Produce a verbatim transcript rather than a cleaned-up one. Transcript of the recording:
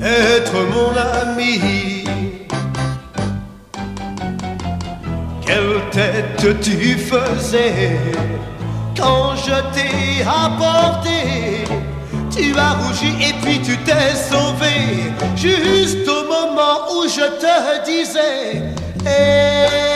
être mon ami. Quelle tête tu faisais quand je t'ai apporté. Tu as rougi et puis tu t'es sauvé juste au moment où je te disais hey.